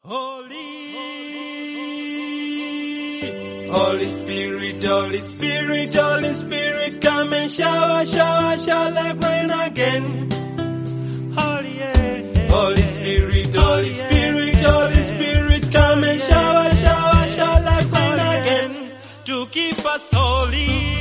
Holy Spirit, Holy Spirit, Holy Spirit, come and shower, shower, shower like rain again. Holy Spirit, Holy Spirit, Holy Spirit, come and shower, shower, shower like rain again. To keep us holy.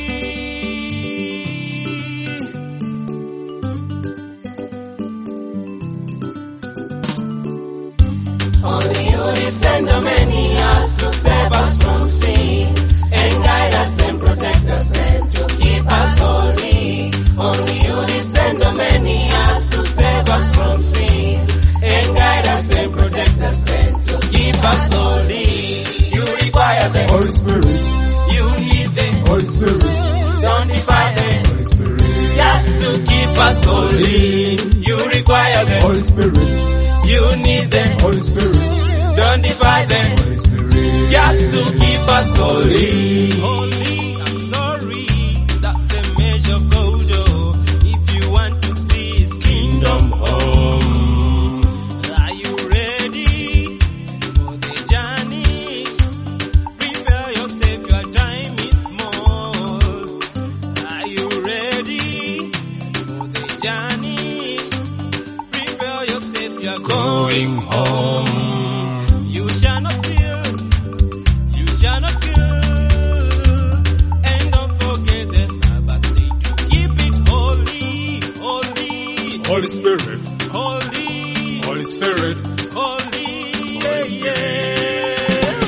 Only you descend on many us to save us from sin and guide us and protect us and to keep us holy. Only you descend on many us to save us from sin and guide us and protect us and to keep us holy. You require the Holy Spirit. You need the Holy Spirit. Don't divide the Holy Spirit. just to keep us holy. You require the Holy Spirit. You need the Holy Spirit. Don't divide them Holy Spirit. just to keep us holy. Holy, I'm sorry, that's a measure of gold. Oh, if you want to see His kingdom home, are you ready for the journey? Prepare yourself, your time is small. Are you ready for the journey? Prepare yourself, you're going home. You shall not steal, you shall not kill, and don't forget the Sabbath day to keep it holy, holy, Holy Spirit. holy, Holy Spirit. holy, yeah, yeah.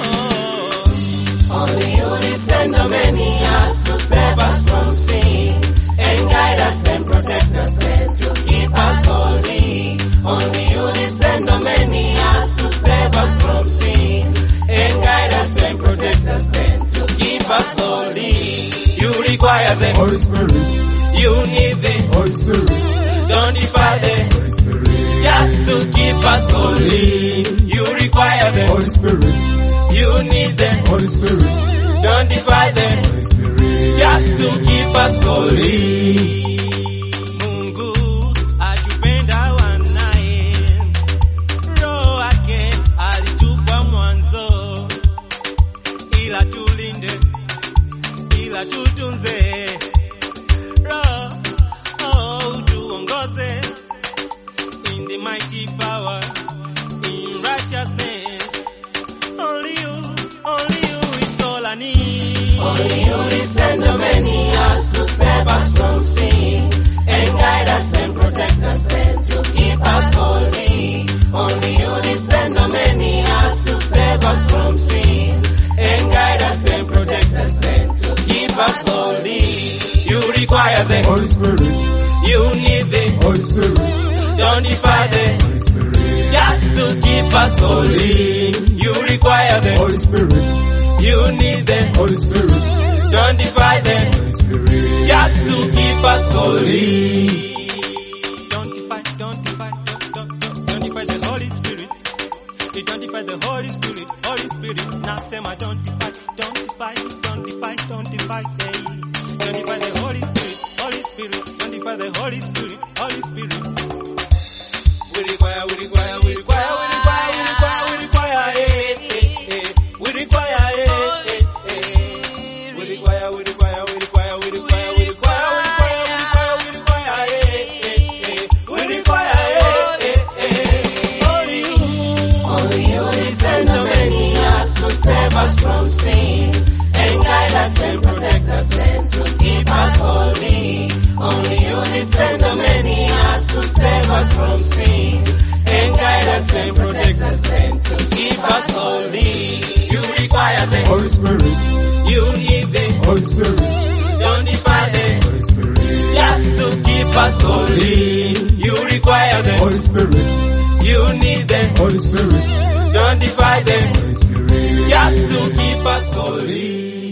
Only you descend on many us to save us from sin and guide us and protect us and to keep us holy. Only you descend on many us to save us from sin and guide us and protect us and to keep us holy. You require the Holy Spirit. You need the Holy Spirit. Don't divide the Holy Spirit. just to keep us holy. You require the Holy Spirit. You need the Holy Spirit. Don't divide the Holy Spirit. just to keep us holy. Mungu atupenda wanaye, Roho wake alitupa mwanzo, ila tulinde, ila tutunze, Roho tuongoze, in the mighty power, in righteousness. Only you is all I need. Only you descend on many us to save us from sin and guide us and protect us and to keep us holy. Only you descend on many us to save us from sin and guide us and protect us and to keep us holy. You require the Holy Spirit. You need the Holy Spirit. Don't divide the Holy Spirit. just to keep us holy. You require the Holy Spirit. You need the Holy Spirit. Don't divide the Holy Spirit. just to keep us holy. Don't defy the Holy Spirit. You don't defy the Holy Spirit, Holy Spirit. Now say my don't defy, hey. Don't defy the Holy Spirit, Holy Spirit. Don't defy the Holy Spirit, Holy Spirit. We require it. We require it. We require Only you descend on many us to save us from sin and guide us and protect us and to keep us holy. Only you descend on many us to save us from sin and guide us and protect us and to keep us holy. You require the Holy Spirit. You need the Holy Spirit. Don't defy the Holy Spirit. just to keep us holy. You require the Holy Spirit. You need the Holy Spirit. Don't divide the Holy Spirit. just to keep us holy.